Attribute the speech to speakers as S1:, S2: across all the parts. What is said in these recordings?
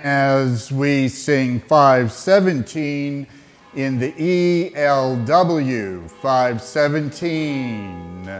S1: as we sing 517 in the ELW, 517.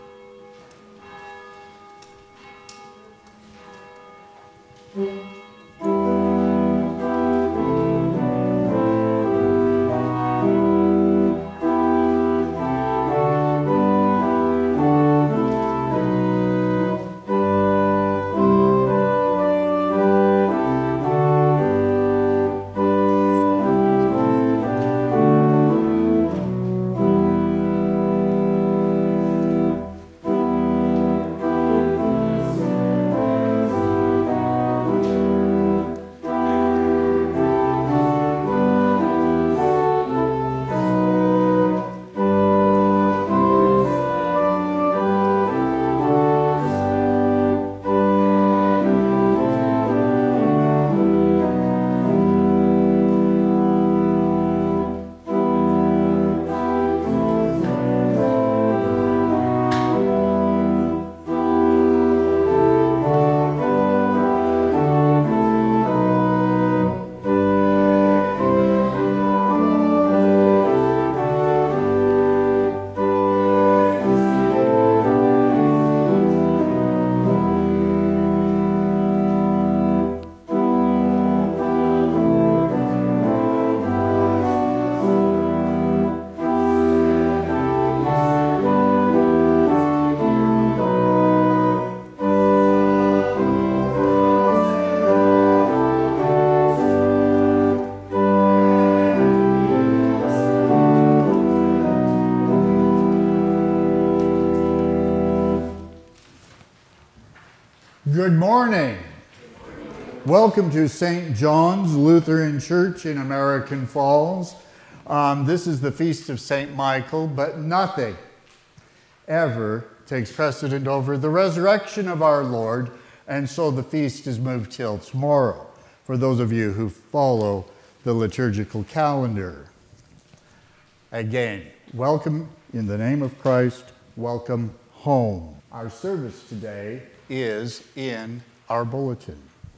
S1: Good morning. Welcome to St. John's Lutheran Church in American Falls. This is the Feast of St. Michael, but nothing ever takes precedent over the resurrection of our Lord, and so the feast is moved till tomorrow, for those of you who follow the liturgical calendar. Again, welcome in the name of Christ, welcome home. Our service today is in our bulletin.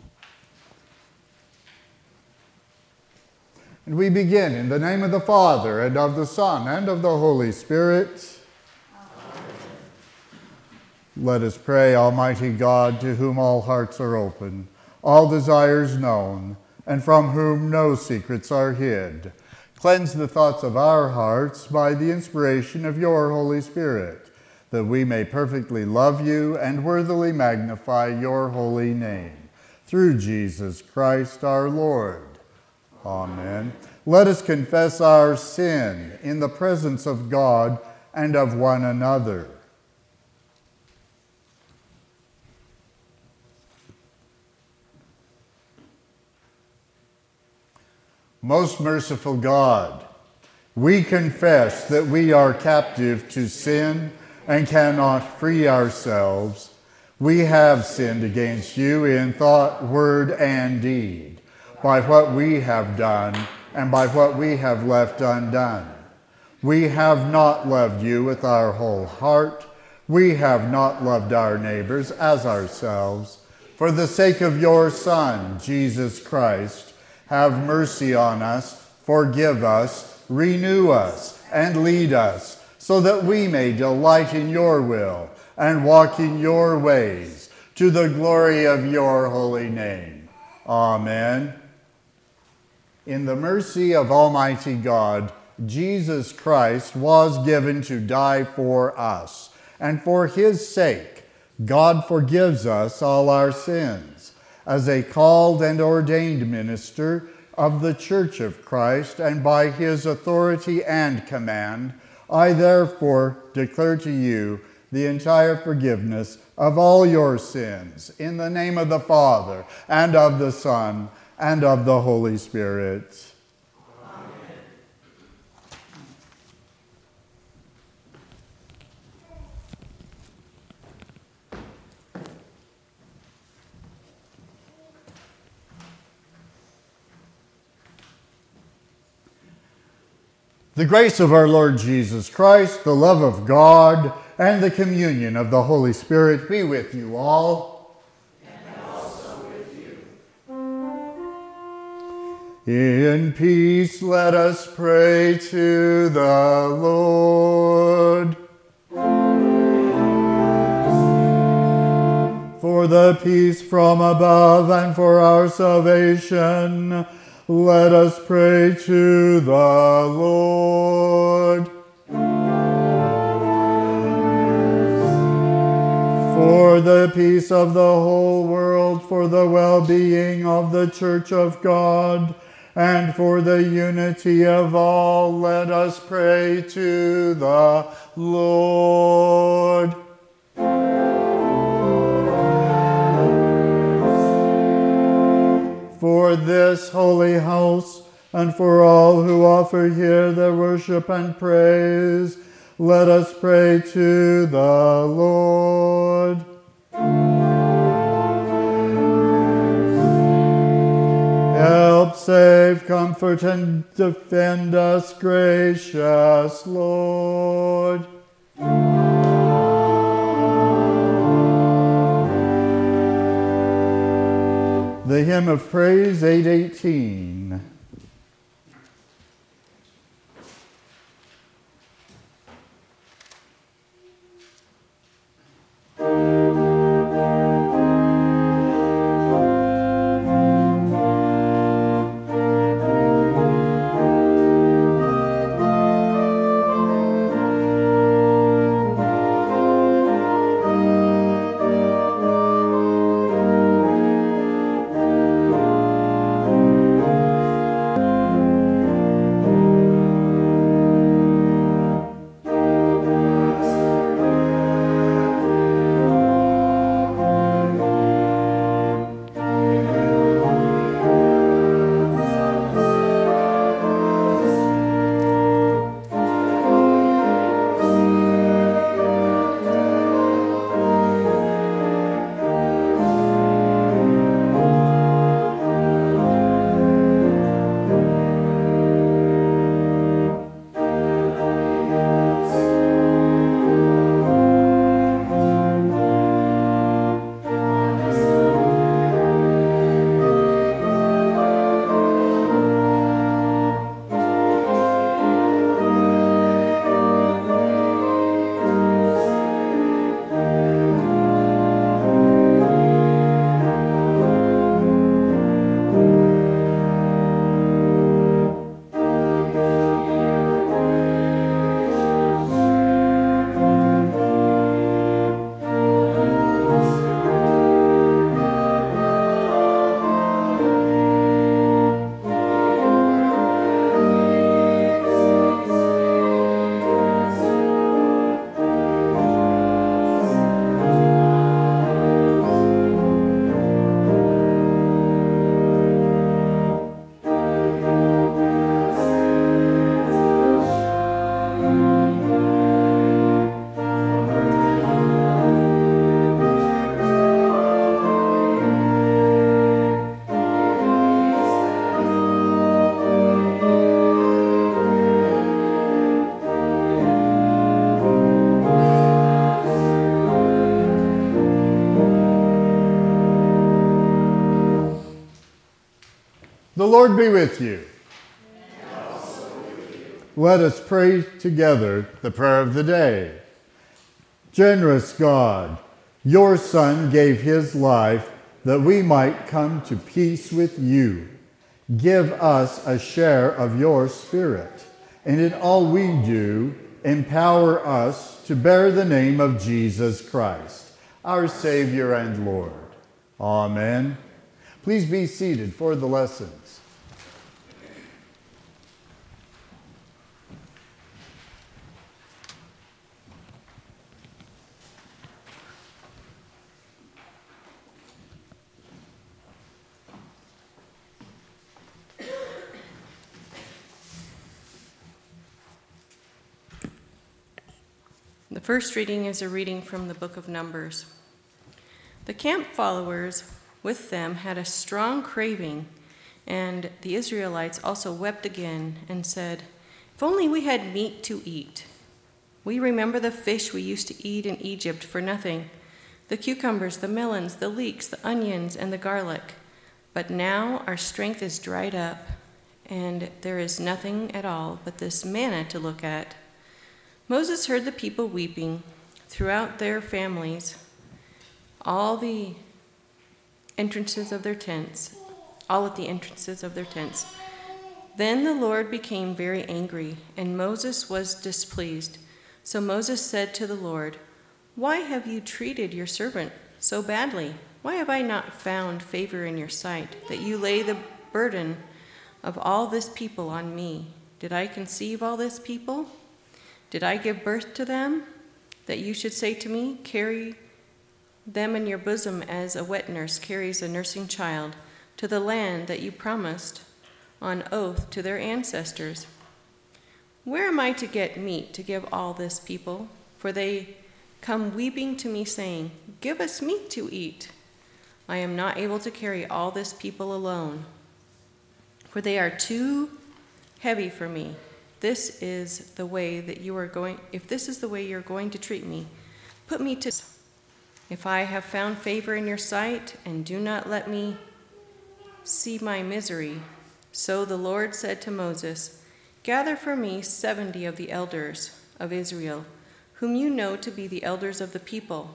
S1: And we begin in the name of the Father, and of the Son, and of the Holy Spirit. Amen. Let us pray. Almighty God, to whom all hearts are open, all desires known, and from whom no secrets are hid, cleanse the thoughts of our hearts by the inspiration of your Holy Spirit, that we may perfectly love you and worthily magnify your holy name. Through Jesus Christ our Lord. Amen. Let us confess our sin in the presence of God and of one another. Most merciful God, we confess that we are captive to sin and cannot free ourselves. We have sinned against you in thought, word, and deed, by what we have done and by what we have left undone. We have not loved you with our whole heart. We have not loved our neighbors as ourselves. For the sake of your Son, Jesus Christ, have mercy on us, forgive us, renew us, and lead us, so that we may delight in your will and walk in your ways, to the glory of your holy name. Amen. In the mercy of Almighty God, Jesus Christ was given to die for us, and for his sake, God forgives us all our sins. As a called and ordained minister of the Church of Christ, and by his authority and command, I therefore declare to you the entire forgiveness of all your sins, in the name of the Father, and of the Son, and of the Holy Spirit.
S2: Amen.
S1: The grace of our Lord Jesus Christ, the love of God, and the communion of the Holy Spirit be with you all.
S2: And also with you.
S1: In peace let us pray to the Lord. For the peace from above and for our salvation, let us pray to the Lord. For the peace of the whole world, for the well-being of the Church of God, and for the unity of all, let us pray to the Lord. For this holy house, and for all who offer here their worship and praise, let us pray to the Lord. Help, save, comfort, and defend us, gracious Lord. The Hymn of Praise, 818. The Lord be with you.
S2: And also with you.
S1: Let us pray together the prayer of the day. Generous God, your Son gave his life that we might come to peace with you. Give us a share of your Spirit, and in all we do, empower us to bear the name of Jesus Christ, our Savior and Lord. Amen. Please be seated for the lessons.
S3: The first reading is a reading from the book of Numbers. The camp followers with them had a strong craving, and the Israelites also wept again and said, "If only we had meat to eat. We remember the fish we used to eat in Egypt for nothing, the cucumbers, the melons, the leeks, the onions, and the garlic. But now our strength is dried up, and there is nothing at all but this manna to look at. Moses heard the people weeping throughout their families, all at the entrances of their tents. Then the Lord became very angry, and Moses was displeased. So Moses said to the Lord, "Why have you treated your servant so badly? Why have I not found favor in your sight, that you lay the burden of all this people on me? Did I conceive all this people? Did I give birth to them, that you should say to me, 'Carry them in your bosom as a wet nurse carries a nursing child, to the land that you promised on oath to their ancestors'? Where am I to get meat to give all this people? For they come weeping to me, saying, 'Give us meat to eat.' I am not able to carry all this people alone, for they are too heavy for me. This is the way that you are going. If this is the way you're going to treat me, put me to. If I have found favor in your sight, and do not let me see my misery." So the Lord said to Moses, "Gather for me 70 of the elders of Israel, whom you know to be the elders of the people,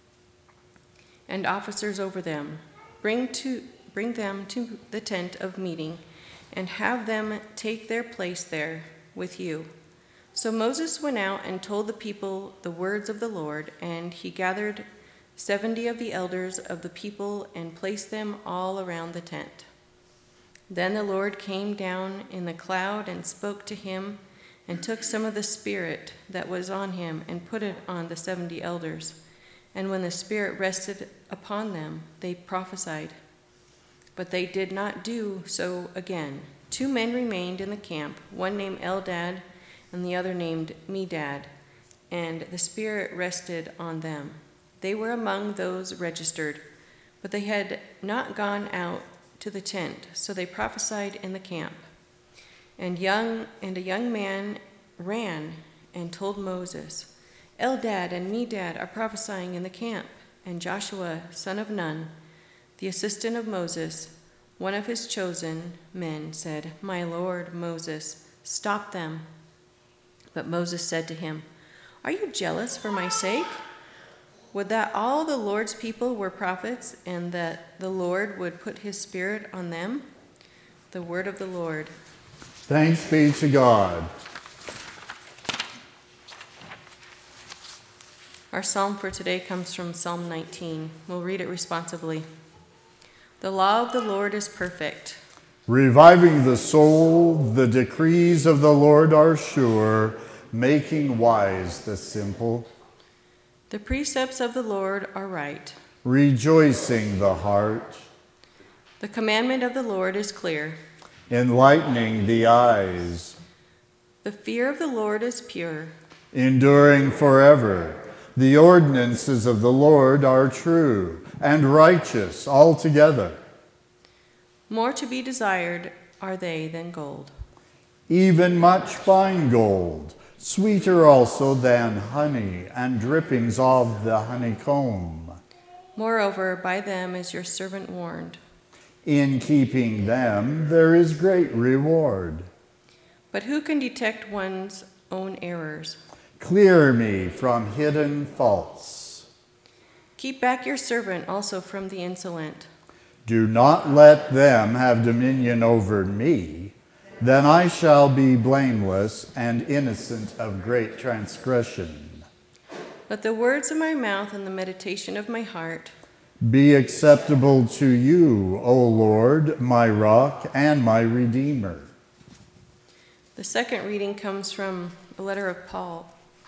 S3: and officers over them. Bring them to the tent of meeting, and have them take their place there with you." So Moses went out and told the people the words of the Lord, and he gathered 70 of the elders of the people and placed them all around the tent. Then the Lord came down in the cloud and spoke to him, and took some of the Spirit that was on him and put it on the 70 elders. And when the Spirit rested upon them, they prophesied. But they did not do so again. 2 men remained in the camp, one named Eldad and the other named Medad, and the Spirit rested on them. They were among those registered, but they had not gone out to the tent, so they prophesied in the camp. And a young man ran and told Moses, "Eldad and Medad are prophesying in the camp." And Joshua, son of Nun, the assistant of Moses, one of his chosen men, said, "My lord Moses, stop them." But Moses said to him, "Are you jealous for my sake? Would that all the Lord's people were prophets, and that the Lord would put his Spirit on them?" The word of the Lord.
S1: Thanks be to God.
S3: Our psalm for today comes from Psalm 19. We'll read it responsively. The law of the Lord is perfect,
S1: Reviving the soul, the decrees of the Lord are sure, making wise the simple.
S3: the precepts of the Lord are right.
S1: Rejoicing the heart,
S3: The commandment of the Lord is clear.
S1: enlightening the eyes,
S3: The fear of the Lord is pure.
S1: enduring forever. The ordinances of the Lord are true and righteous altogether.
S3: More to be desired are they than gold,
S1: Even much fine gold, sweeter also than honey and drippings of the honeycomb.
S3: Moreover, by them is your servant warned.
S1: In keeping them there is great reward.
S3: But who can detect one's own errors?
S1: Clear me from hidden faults.
S3: Keep back your servant also from the insolent.
S1: Do not let them have dominion over me. Then I shall be blameless and innocent of great transgression.
S3: Let the words of my mouth and the meditation of my heart
S1: be acceptable to you, O Lord, my rock and my redeemer.
S3: The second reading comes from a letter from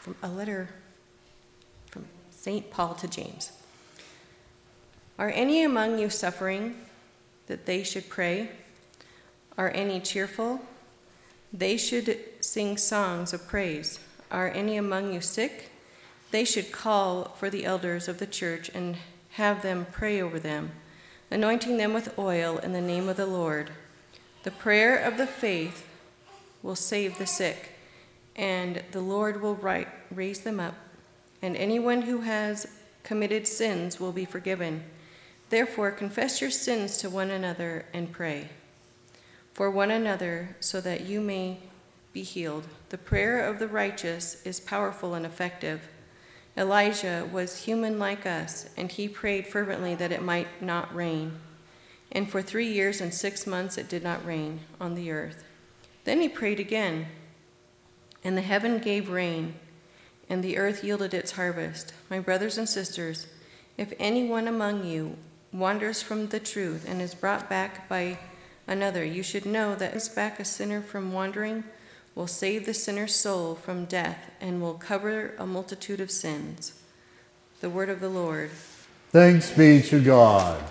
S3: St. Paul to James. Are any among you suffering, that they should pray? Are any cheerful? They should sing songs of praise. Are any among you sick? They should call for the elders of the church and have them pray over them, anointing them with oil in the name of the Lord. The prayer of the faith will save the sick, and the Lord will raise them up. And anyone who has committed sins will be forgiven. Therefore, confess your sins to one another and pray for one another so that you may be healed. The prayer of the righteous is powerful and effective. Elijah was human like us, and he prayed fervently that it might not rain. And for 3 years and 6 months it did not rain on the earth. Then he prayed again, and the heaven gave rain, and the earth yielded its harvest. My brothers and sisters, if anyone among you wanders from the truth and is brought back by another, you should know that back a sinner from wandering will save the sinner's soul from death and will cover a multitude of sins. The word of the Lord.
S1: Thanks be to God.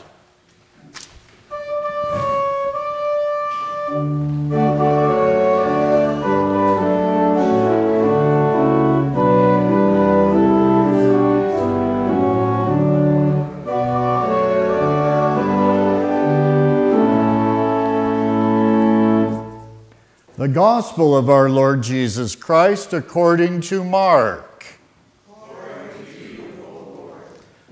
S1: The Gospel of our Lord Jesus Christ according to Mark.
S2: Glory to you, O Lord.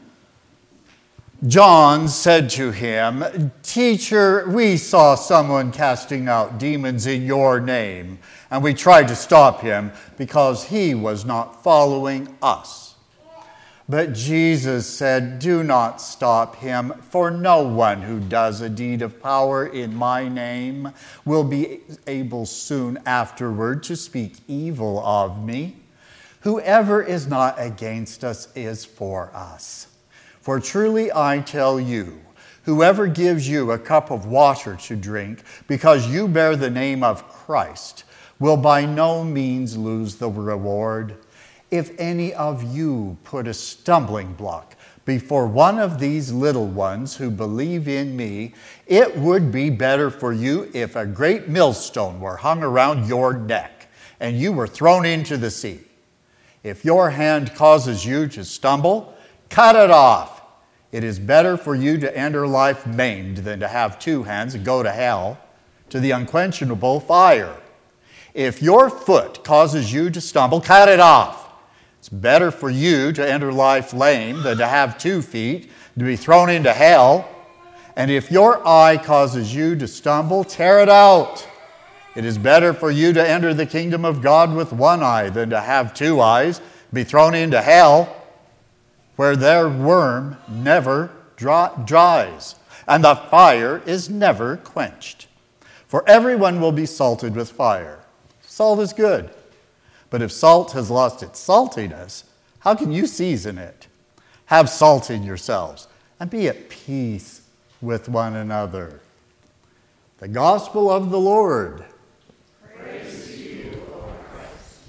S1: John said to him, "Teacher, we saw someone casting out demons in your name, and we tried to stop him because he was not following us." But Jesus said, "Do not stop him, for no one who does a deed of power in my name will be able soon afterward to speak evil of me. Whoever is not against us is for us. For truly I tell you, whoever gives you a cup of water to drink because you bear the name of Christ will by no means lose the reward. If any of you put a stumbling block before one of these little ones who believe in me, it would be better for you if a great millstone were hung around your neck and you were thrown into the sea. If your hand causes you to stumble, cut it off. It is better for you to enter life maimed than to have 2 hands and go to hell, to the unquenchable fire. If your foot causes you to stumble, cut it off. It's better for you to enter life lame than to have 2 feet, to be thrown into hell. And if your eye causes you to stumble, tear it out. It is better for you to enter the kingdom of God with 1 eye than to have 2 eyes, be thrown into hell, where their worm never dries, and the fire is never quenched. For everyone will be salted with fire. Salt is good. But if salt has lost its saltiness, how can you season it? Have salt in yourselves, and be at peace with one another." The Gospel of the Lord.
S2: Praise to you, Lord Christ.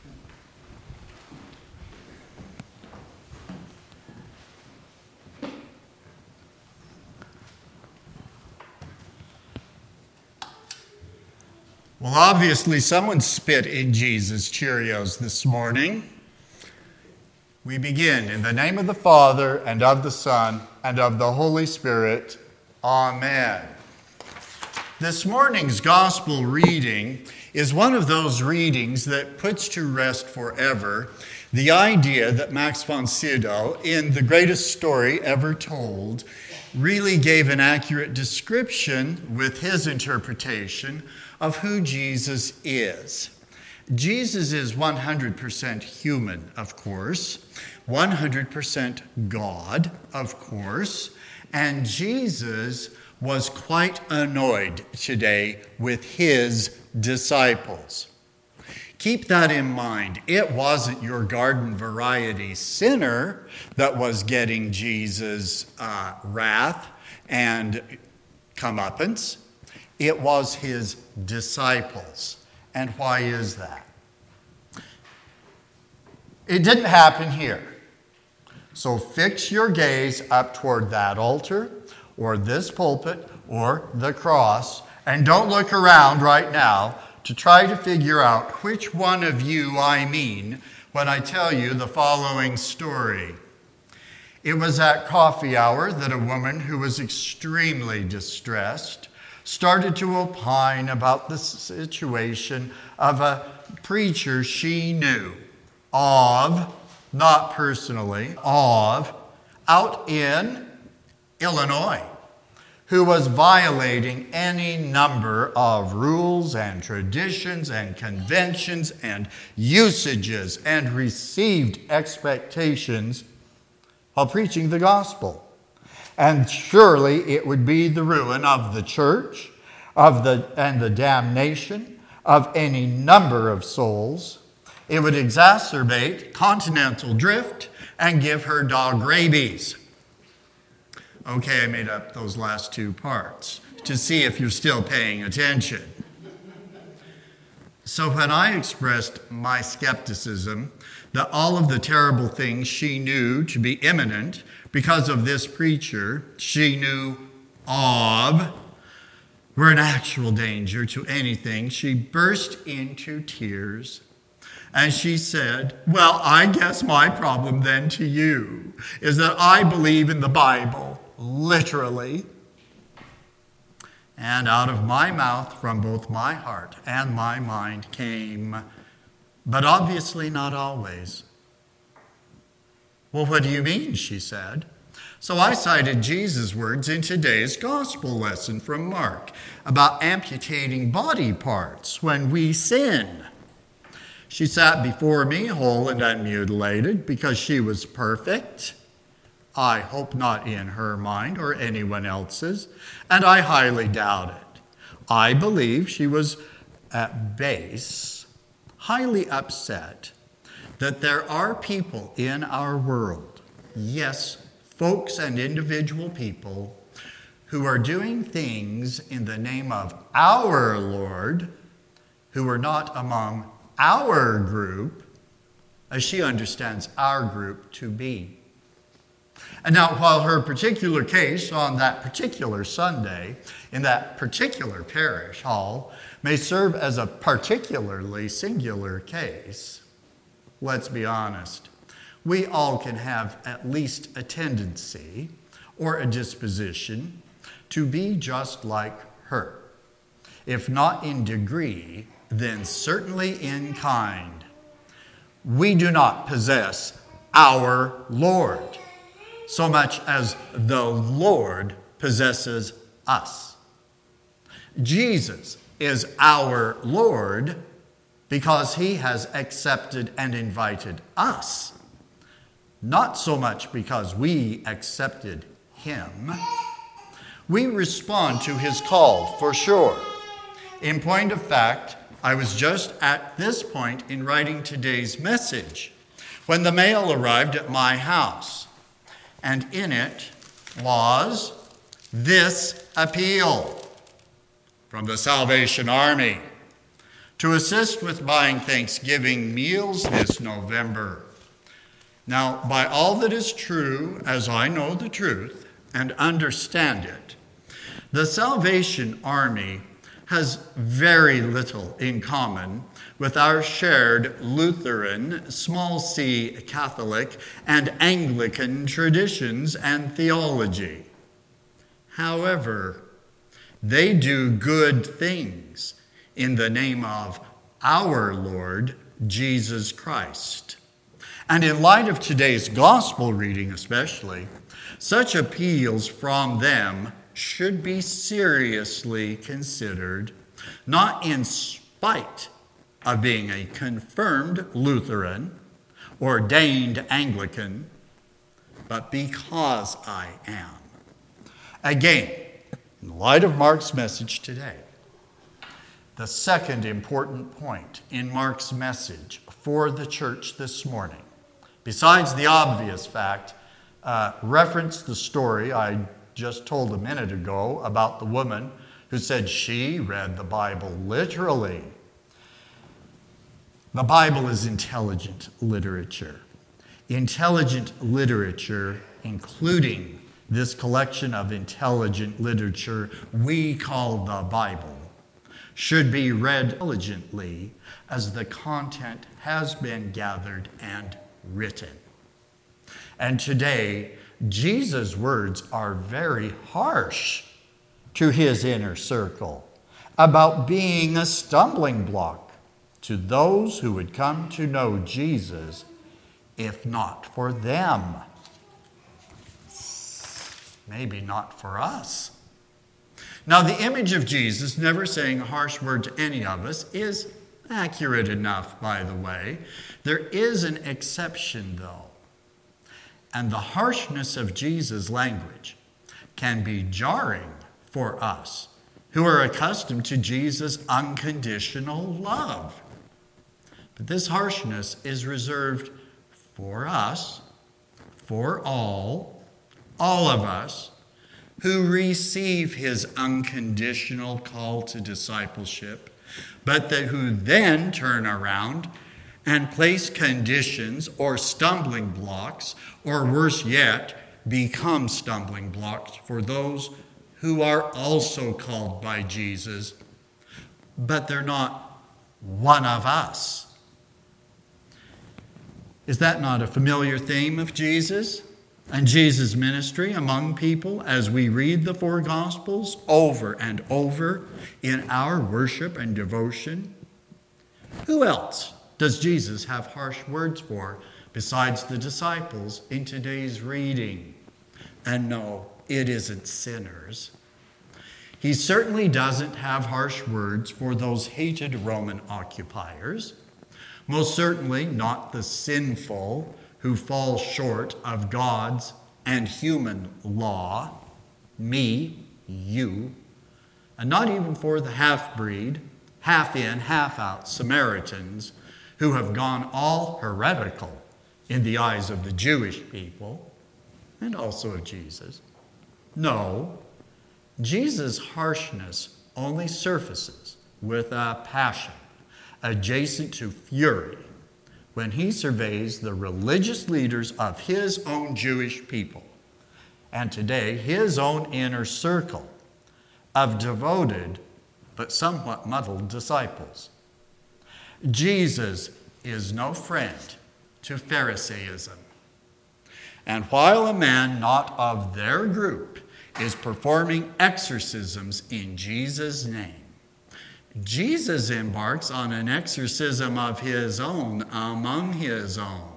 S1: Well, obviously, someone spit in Jesus' Cheerios this morning. We begin in the name of the Father, and of the Son, and of the Holy Spirit. Amen. This morning's gospel reading is one of those readings that puts to rest forever the idea that Max von Sydow, in The Greatest Story Ever Told, really gave an accurate description with his interpretation of who Jesus is. Jesus is 100% human, of course, 100% God, of course, and Jesus was quite annoyed today with his disciples. Keep that in mind. It wasn't your garden variety sinner that was getting Jesus' wrath and comeuppance. It was his disciples. And why is that? It didn't happen here. So fix your gaze up toward that altar, or this pulpit, or the cross, and don't look around right now to try to figure out which one of you I mean when I tell you the following story. It was at coffee hour that a woman who was extremely distressed started to opine about the situation of a preacher she knew of, not personally, of, out in Illinois, who was violating any number of rules and traditions and conventions and usages and received expectations while preaching the gospel. And surely it would be the ruin of the church and the damnation of any number of souls. It would exacerbate continental drift and give her dog rabies. Okay, I made up those last two parts to see if you're still paying attention. So when I expressed my skepticism that all of the terrible things she knew to be imminent because of this preacher she knew of were an actual danger to anything, she burst into tears. And she said, well, I guess my problem then to you is that I believe in the Bible, literally. And out of my mouth, from both my heart and my mind came, but obviously not always. Well, what do you mean, she said. So I cited Jesus' words in today's gospel lesson from Mark about amputating body parts when we sin. She sat before me whole and unmutilated because she was perfect. I hope not in her mind or anyone else's, and I highly doubt it. I believe she was at base highly upset that there are people in our world, yes, folks and individual people, who are doing things in the name of our Lord, who are not among our group, as she understands our group to be. And now, while her particular case on that particular Sunday in that particular parish hall may serve as a particularly singular case, let's be honest, we all can have at least a tendency or a disposition to be just like her. If not in degree, then certainly in kind. We do not possess our Lord so much as the Lord possesses us. Jesus is our Lord because he has accepted and invited us, not so much because we accepted him. We respond to his call, for sure. In point of fact, I was just at this point in writing today's message when the mail arrived at my house, and in it was this appeal from the Salvation Army to assist with buying Thanksgiving meals this November. Now, by all that is true, as I know the truth and understand it, the Salvation Army has very little in common with our shared Lutheran, small c Catholic, and Anglican traditions and theology. However, they do good things in the name of our Lord Jesus Christ. And in light of today's gospel reading especially, such appeals from them should be seriously considered, not in spite of being a confirmed Lutheran, ordained Anglican, but because I am. Again, in light of Mark's message today, the second important point in Mark's message for the church this morning, besides the obvious fact, reference the story I just told a minute ago about the woman who said she read the Bible literally. The Bible is intelligent literature. Intelligent literature, including this collection of intelligent literature we call the Bible, should be read intelligently as the content has been gathered and written. And today, Jesus' words are very harsh to his inner circle about being a stumbling block to those who would come to know Jesus if not for them. Maybe not for us.
S4: Now, the image of Jesus never saying a harsh word to any of us is accurate enough, by the way. There is an exception, though. And the harshness of Jesus' language can be jarring for us who are accustomed to Jesus' unconditional love. But this harshness is reserved for us, for all of us, who receive his unconditional call to discipleship, but who then turn around and place conditions or stumbling blocks, or worse yet, become stumbling blocks for those who are also called by Jesus, but they're not one of us. Is that not a familiar theme of Jesus and Jesus' ministry among people as we read the four Gospels over and over in our worship and devotion? Who else does Jesus have harsh words for besides the disciples in today's reading? And no, it isn't sinners. He certainly doesn't have harsh words for those hated Roman occupiers. Most certainly not the sinful who fall short of God's and human law, me, you, and not even for the half-breed, half-in, half-out Samaritans who have gone all heretical in the eyes of the Jewish people and also of Jesus. No, Jesus' harshness only surfaces with a passion adjacent to fury when he surveys the religious leaders of his own Jewish people, and today his own inner circle of devoted but somewhat muddled disciples. Jesus is no friend to Pharisaism. And while a man not of their group is performing exorcisms in Jesus' name, Jesus embarks on an exorcism of his own among his own.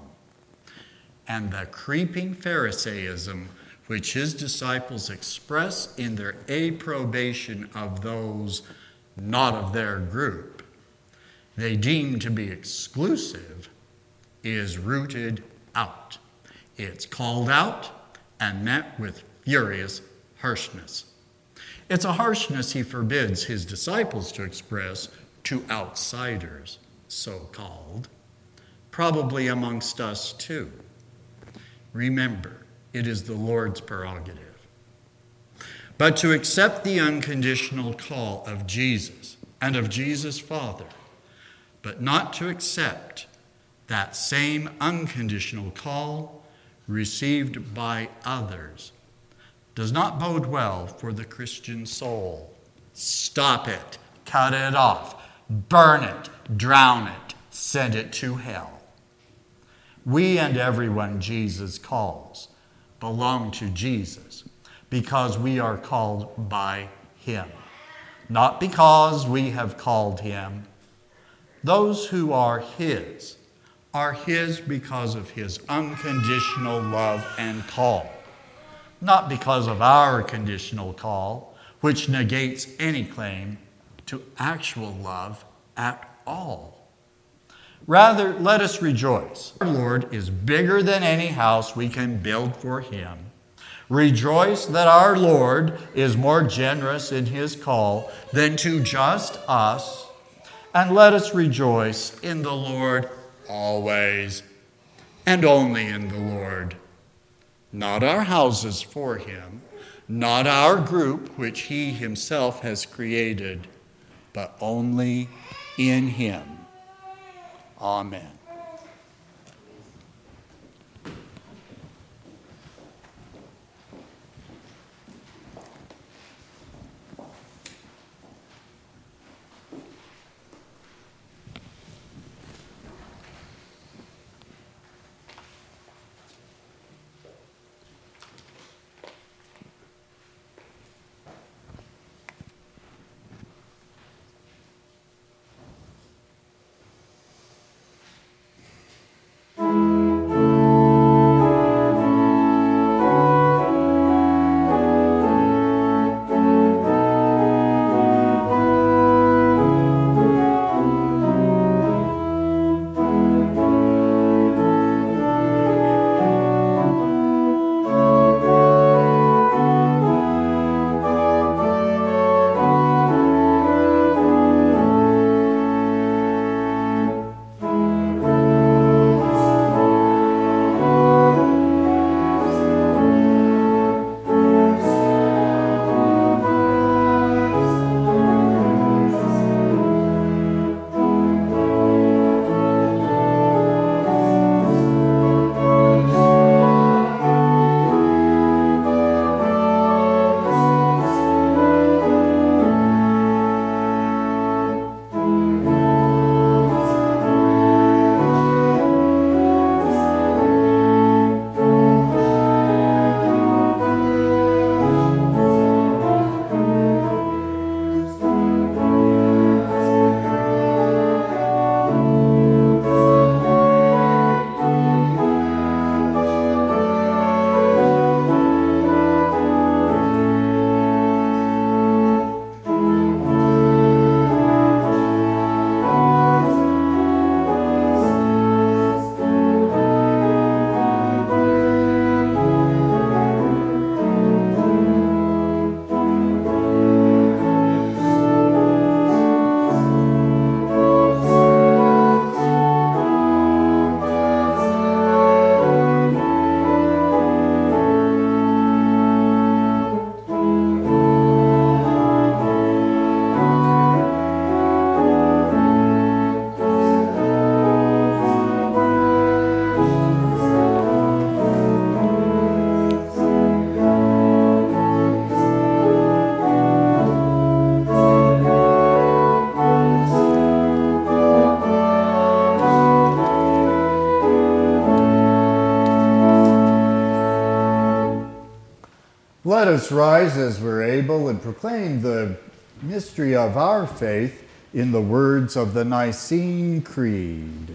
S4: And the creeping Pharisaism which his disciples express in their approbation of those not of their group they deem to be exclusive is rooted out. It's called out and met with furious harshness. It's a harshness he forbids his disciples to express to outsiders, so-called, probably amongst us too. Remember, it is the Lord's prerogative. But to accept the unconditional call of Jesus and of Jesus' Father, but not to accept that same unconditional call received by others, does not bode well for the Christian soul. Stop it, cut it off, burn it, drown it, send it to hell. We and everyone Jesus calls belong to Jesus because we are called by him, not because we have called him. Those who are his because of his unconditional love and call, not because of our conditional call, which negates any claim to actual love at all. Rather, let us rejoice. Our Lord is bigger than any house we can build for him. Rejoice that our Lord is more generous in his call than to just us. And let us rejoice in the Lord always, and only in the Lord. Not our houses for him, not our group which he himself has created, but only in him. Amen.
S1: Let us rise as we're able and proclaim the mystery of our faith in the words of the Nicene Creed.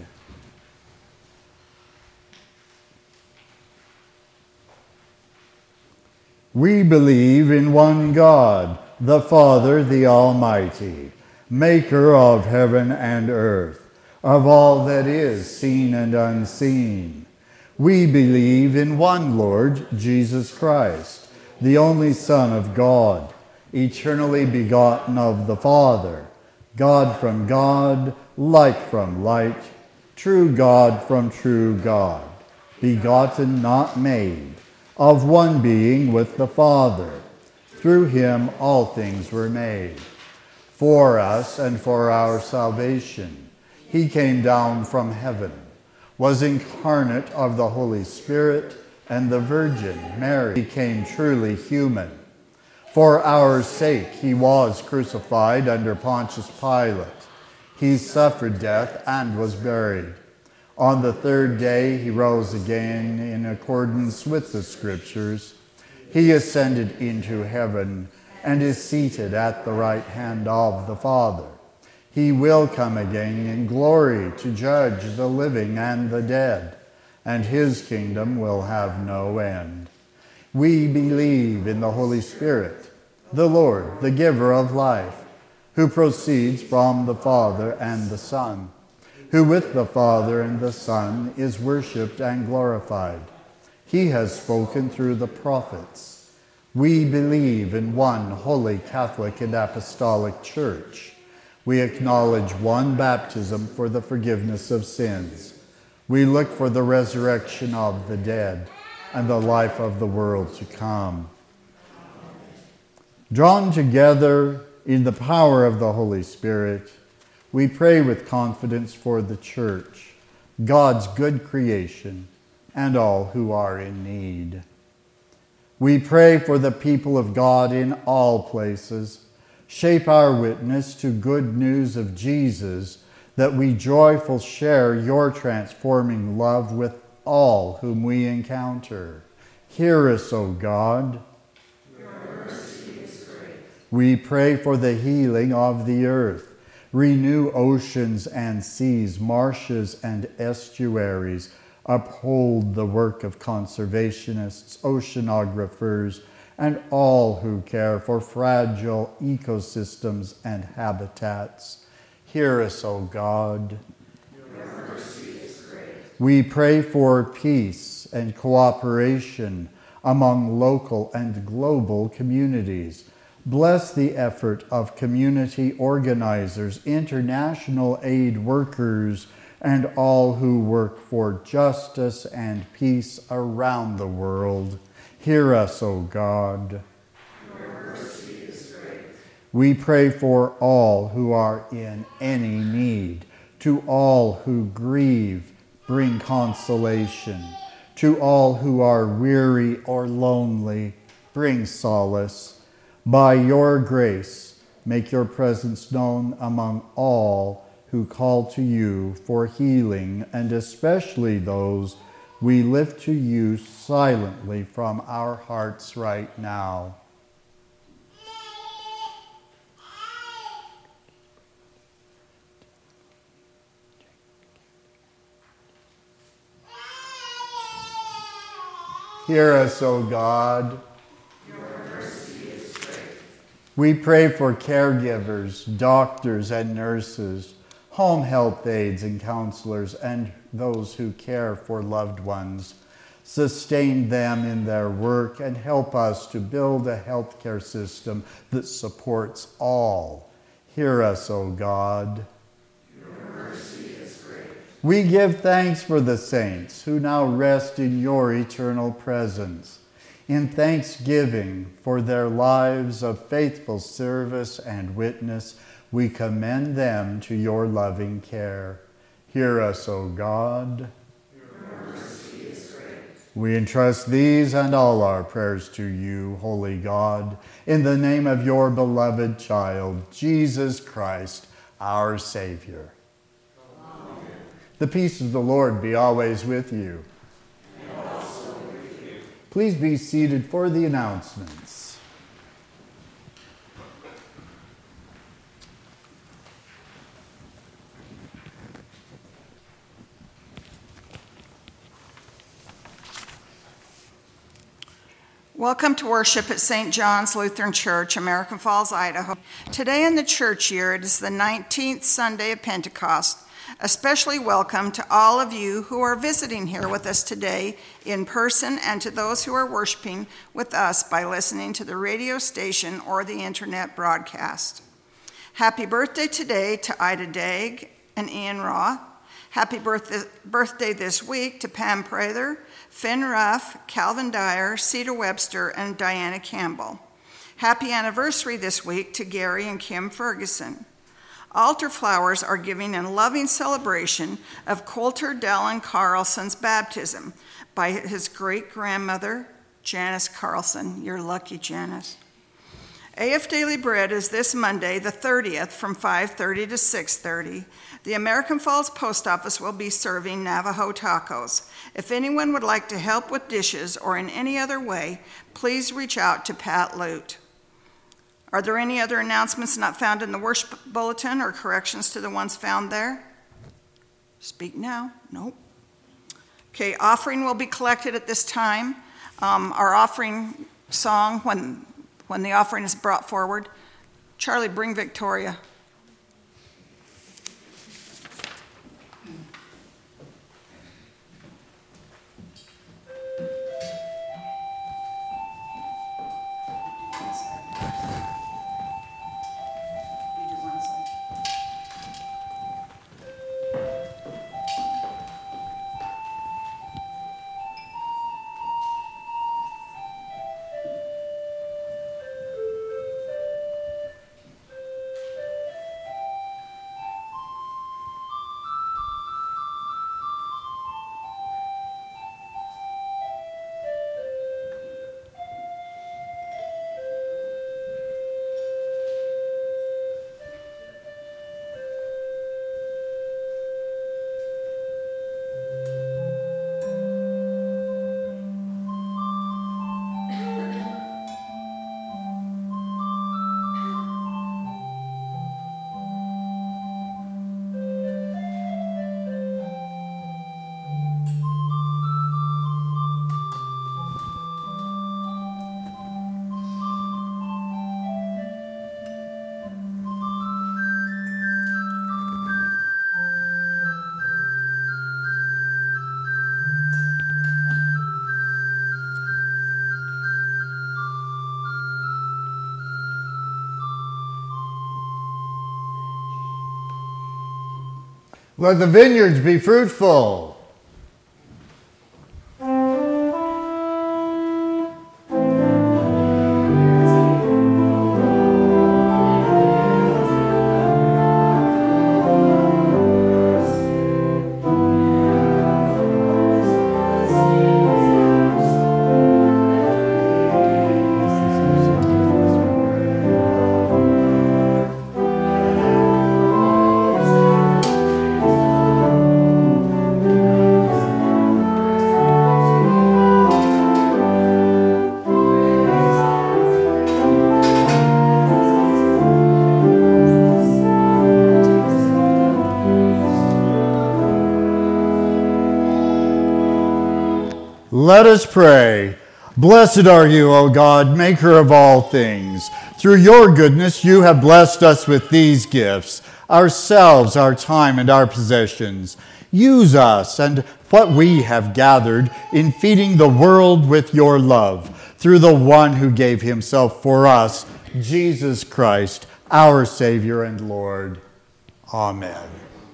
S1: We believe in one God, the Father, the Almighty, maker of heaven and earth, of all that is seen and unseen. We believe in one Lord, Jesus Christ, the only Son of God, eternally begotten of the Father, God from God, light from light, true God from true God, begotten, not made, of one being with the Father. Through him all things were made. For us and for our salvation, he came down from heaven, was incarnate of the Holy Spirit and the Virgin Mary, became truly human. For our sake he was crucified under Pontius Pilate. He suffered death and was buried. On the third day he rose again in accordance with the Scriptures. He ascended into heaven and is seated at the right hand of the Father. He will come again in glory to judge the living and the dead, and his kingdom will have no end. We believe in the Holy Spirit, the Lord, the giver of life, who proceeds from the Father and the Son, who with the Father and the Son is worshipped and glorified. He has spoken through the prophets. We believe in one holy Catholic and Apostolic Church. We acknowledge one baptism for the forgiveness of sins. We look for the resurrection of the dead and the life of the world to come. Drawn together in the power of the Holy Spirit, we pray with confidence for the Church, God's good creation, and all who are in need. We pray for the people of God in all places. Shape our witness to good news of Jesus, that we joyful share your transforming love with all whom we encounter. Hear us, O God.
S2: Your mercy is great.
S1: We pray for the healing of the earth. Renew oceans and seas, marshes and estuaries. Uphold the work of conservationists, oceanographers, and all who care for fragile ecosystems and habitats. Hear us, O God.
S2: Your mercy is great.
S1: We pray for peace and cooperation among local and global communities. Bless the effort of community organizers, international aid workers, and all who work for justice and peace around the world. Hear us, O God.
S2: Your mercy is great.
S1: We pray for all who are in any need. To all who grieve, bring consolation. To all who are weary or lonely, bring solace. By your grace, make your presence known among all who call to you for healing, and especially those we lift to you silently from our hearts right now. Hear us, O God. We pray for caregivers, doctors and nurses, home health aides and counselors, and those who care for loved ones. Sustain them in their work and help us to build a healthcare system that supports all. Hear us, O God.
S2: Your mercy is great.
S1: We give thanks for the saints who now rest in your eternal presence. In thanksgiving for their lives of faithful service and witness, we commend them to your loving care. Hear us, O God.
S2: Your mercy is great.
S1: We entrust these and all our prayers to you, holy God, in the name of your beloved child, Jesus Christ, our Savior. The peace of the Lord be always with you.
S2: And also with you.
S1: Please be seated for the announcements.
S5: Welcome to worship at St. John's Lutheran Church, American Falls, Idaho. Today in the church year, it is the 19th Sunday of Pentecost. Especially welcome to all of you who are visiting here with us today in person and to those who are worshiping with us by listening to the radio station or the internet broadcast. Happy birthday today to Ida Dagg and Ian Raw. Happy birthday this week to Pam Prather, Finn Ruff, Calvin Dyer, Cedar Webster, and Diana Campbell. Happy anniversary this week to Gary and Kim Ferguson. Altar flowers are giving a loving celebration of Coulter Dallin Carlson's baptism by his great-grandmother, Janice Carlson. You're lucky, Janice. AF Daily Bread is this Monday, the 30th, from 5:30 to 6:30. The American Falls Post Office will be serving Navajo tacos. If anyone would like to help with dishes or in any other way, please reach out to Pat Lute. Are there any other announcements not found in the worship bulletin or corrections to the ones found there? Speak now. Nope. Okay, offering will be collected at this time. Our offering song, when the offering is brought forward. Charlie, bring Victoria.
S1: Let the vineyards be fruitful. Let us pray. Blessed are you, O God, maker of all things. Through your goodness, you have blessed us with these gifts, ourselves, our time, and our possessions. Use us and what we have gathered in feeding the world with your love, through the one who gave himself for us, Jesus Christ, our Savior and Lord. Amen.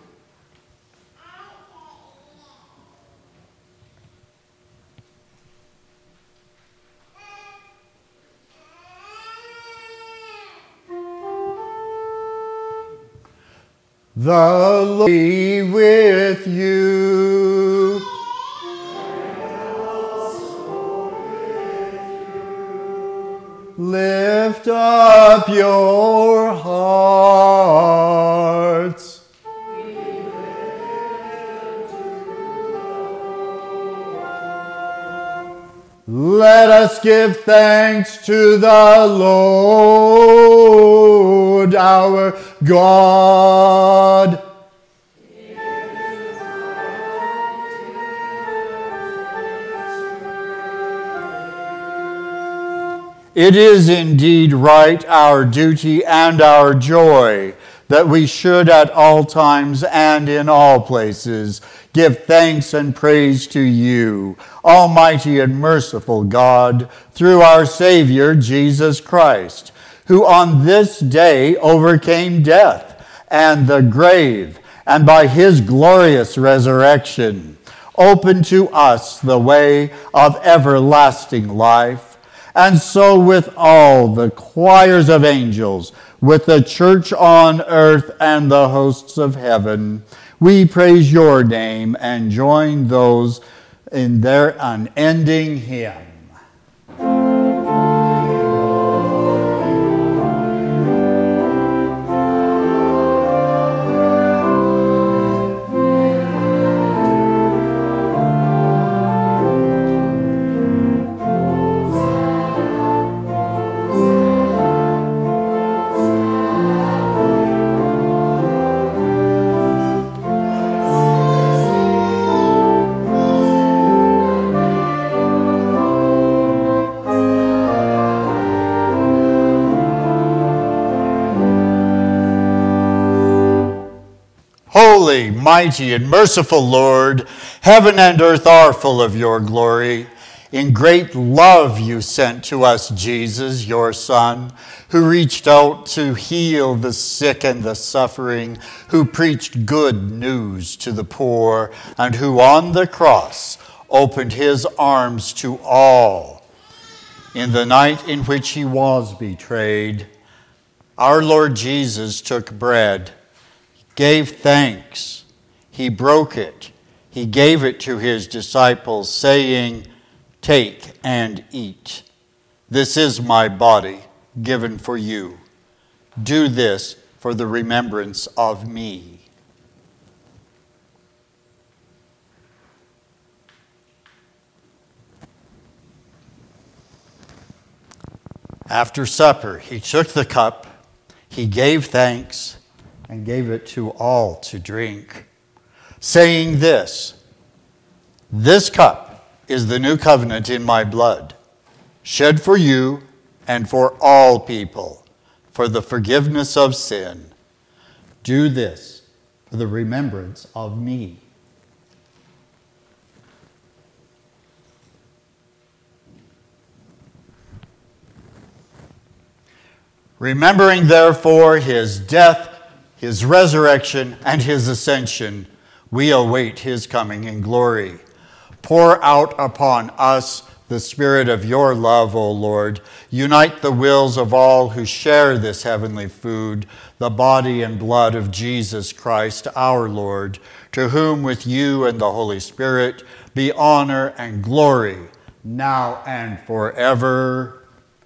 S1: The Lord be with you. Lift up your hearts. Let us give thanks to the Lord our God. It is indeed right, our duty and our joy, that we should at all times and in all places give thanks and praise to you, Almighty and merciful God, through our Savior Jesus Christ, who on this day overcame death and the grave, and by his glorious resurrection opened to us the way of everlasting life. And so with all the choirs of angels, with the church on earth and the hosts of heaven, we praise your name and join those in their unending hymn. Holy, mighty, and merciful Lord, heaven and earth are full of your glory. In great love you sent to us Jesus, your Son, who reached out to heal the sick and the suffering, who preached good news to the poor, and who on the cross opened his arms to all. In the night in which he was betrayed, our Lord Jesus took bread, gave thanks, he broke it, he gave it to his disciples, saying, "Take and eat. This is my body given for you. Do this for the remembrance of me." After supper, he took the cup, he gave thanks, and gave it to all to drink, saying this, "This cup is the new covenant in my blood, shed for you and for all people, for the forgiveness of sin. Do this for the remembrance of me." Remembering, therefore, his death, his resurrection, and his ascension, we await his coming in glory. Pour out upon us the spirit of your love, O Lord. Unite the wills of all who share this heavenly food, the body and blood of Jesus Christ, our Lord, to whom with you and the Holy Spirit be honor and glory, now and forever.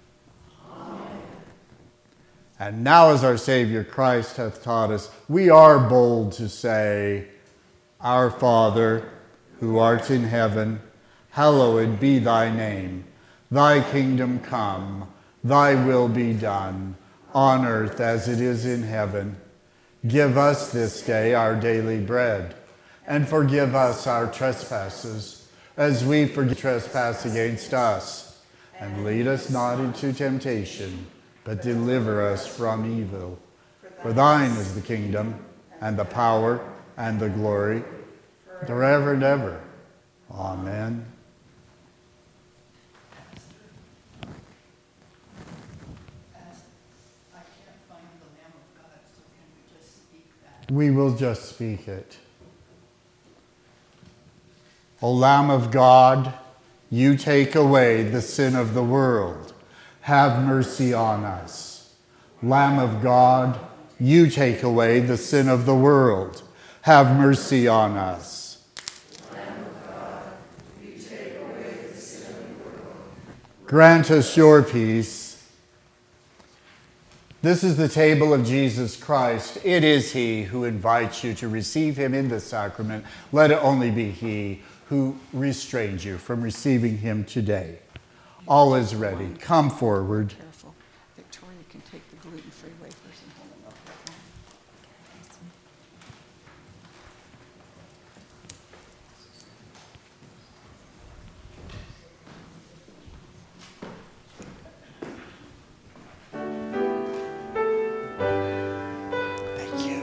S1: And now, as our Savior Christ hath taught us, we are bold to say, "Our Father, who art in heaven, hallowed be thy name. Thy kingdom come, thy will be done, on earth as it is in heaven. Give us this day our daily bread, and forgive us our trespasses, as we forgive trespass against us. And lead us not into temptation, but deliver us from evil. For thine is the kingdom, and the power, and the glory, forever and ever. Amen.
S5: I can't find the Lamb of God, so can we just speak that?
S1: We will just speak it. O Lamb of God, you take away the sin of the world. Have mercy on us. Lamb of God, you take away the sin of the world. Have mercy on us.
S2: Lamb of God, you take away the sin of the world.
S1: Grant us your peace. This is the table of Jesus Christ. It is he who invites you to receive him in the sacrament. Let it only be he who restrains you from receiving him today. All is ready. Come forward.
S5: Careful. Victoria can take the gluten-free wafers and hold them up.
S1: Thank you.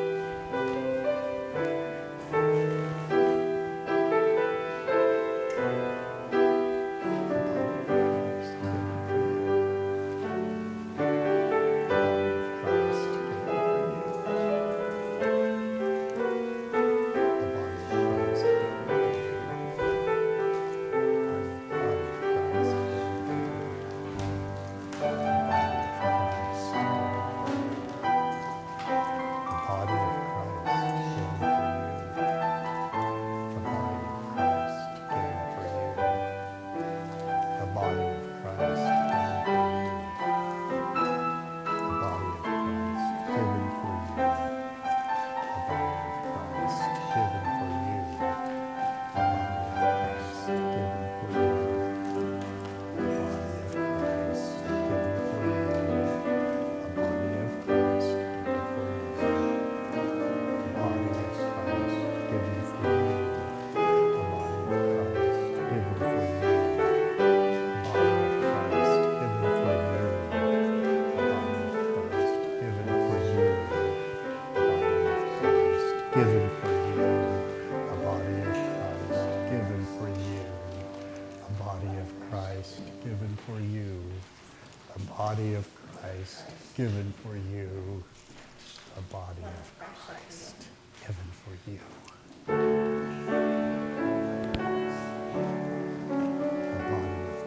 S1: Given for you, a body of Christ, given for you, a body of Christ, given for you, a body of Christ, given for you, a body of Christ, given for you. A body of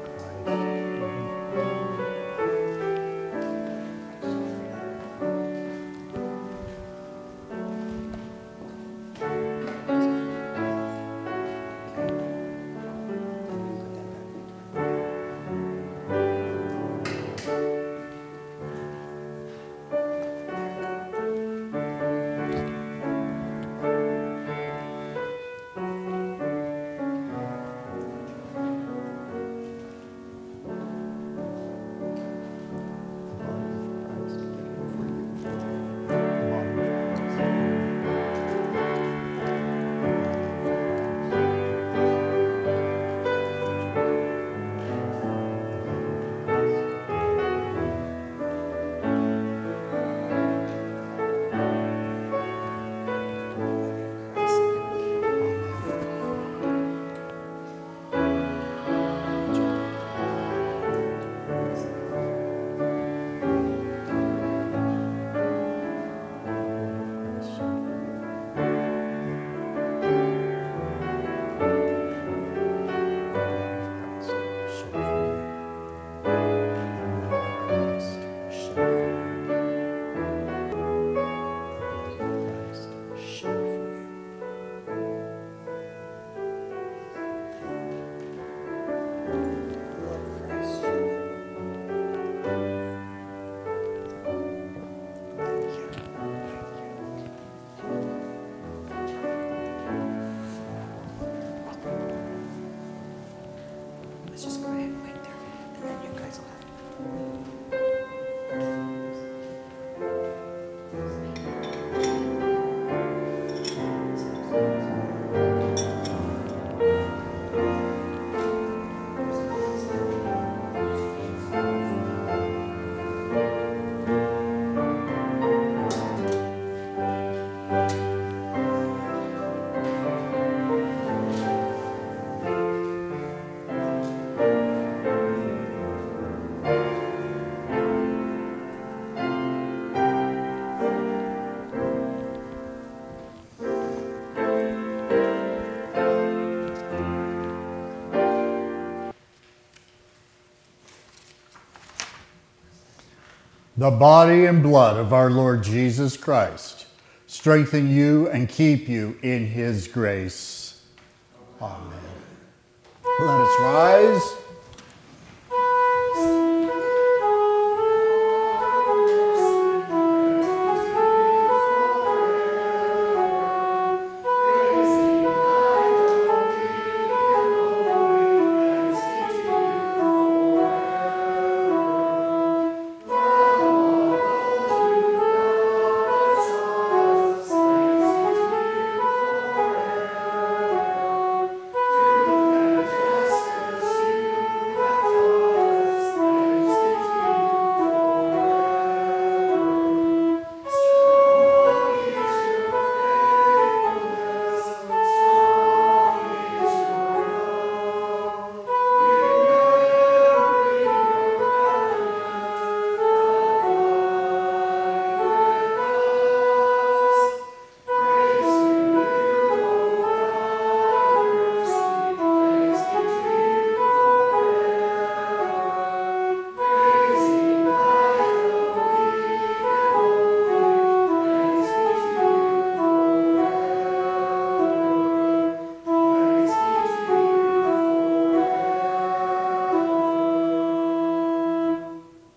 S5: Let's just go ahead and wait there, and then you guys will have
S1: the body and blood of our Lord Jesus Christ strengthen you and keep you in his grace. Amen. Let us rise.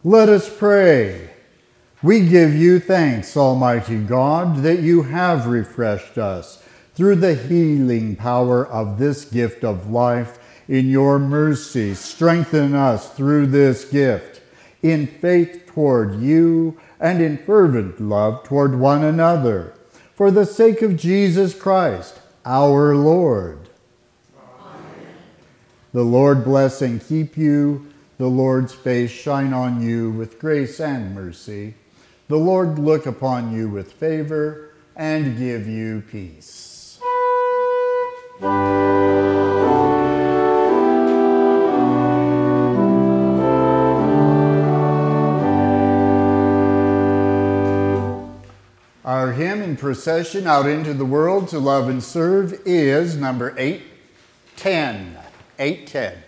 S1: Let us pray. We give you thanks, Almighty God, that you have refreshed us through the healing power of this gift of life. In your mercy, strengthen us through this gift, in faith toward you and in fervent love toward one another, for the sake of Jesus Christ, our Lord.
S2: Amen.
S1: The Lord bless and keep you. The Lord's face shine on you with grace and mercy. The Lord look upon you with favor and give you peace. Our hymn in procession out into the world to love and serve is number 810. 810.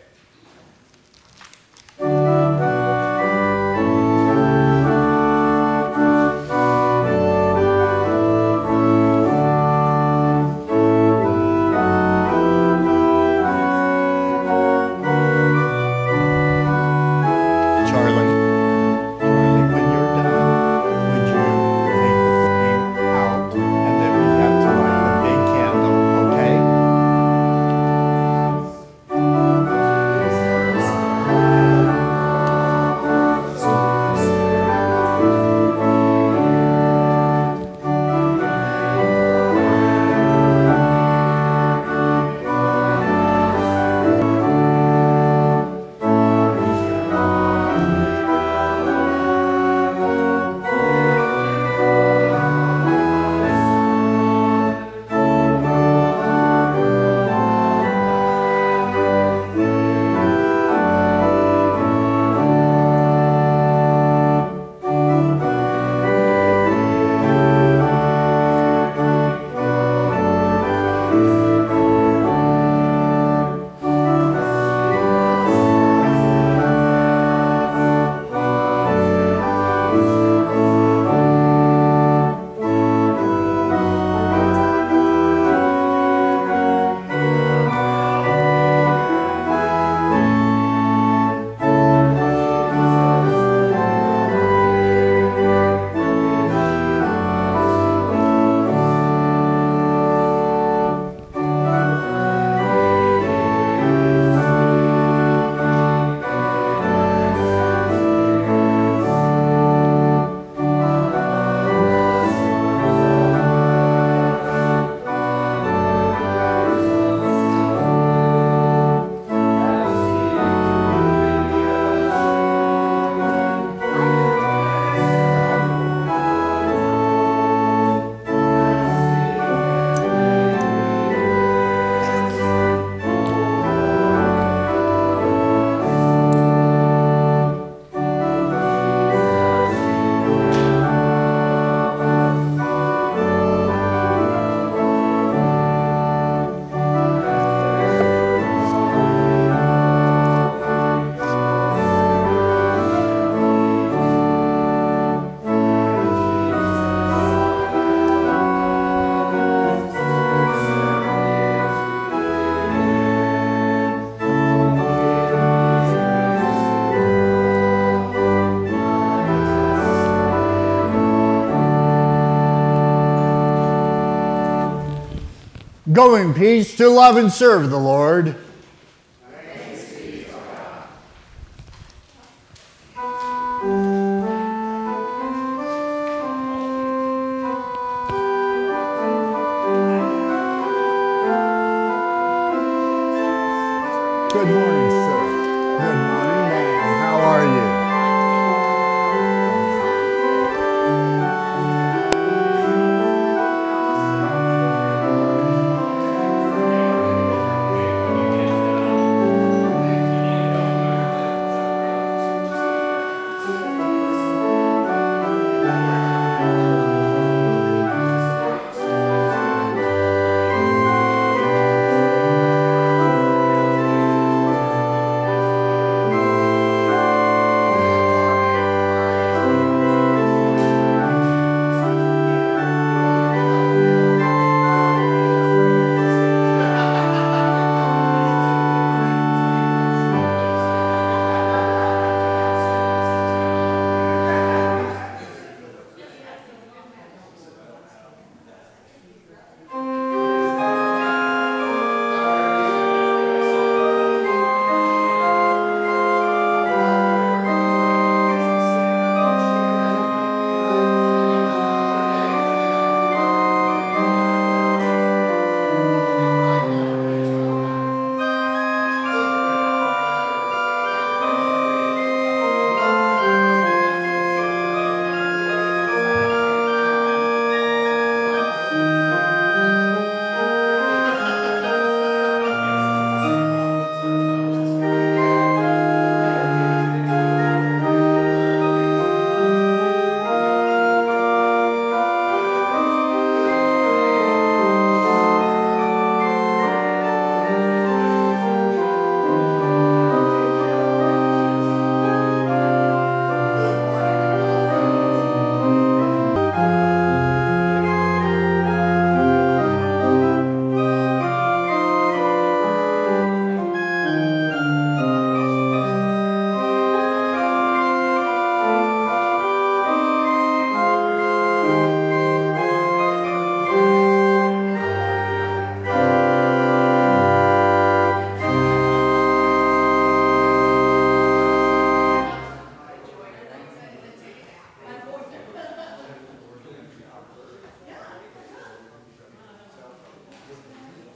S1: Go in peace to love and serve the Lord.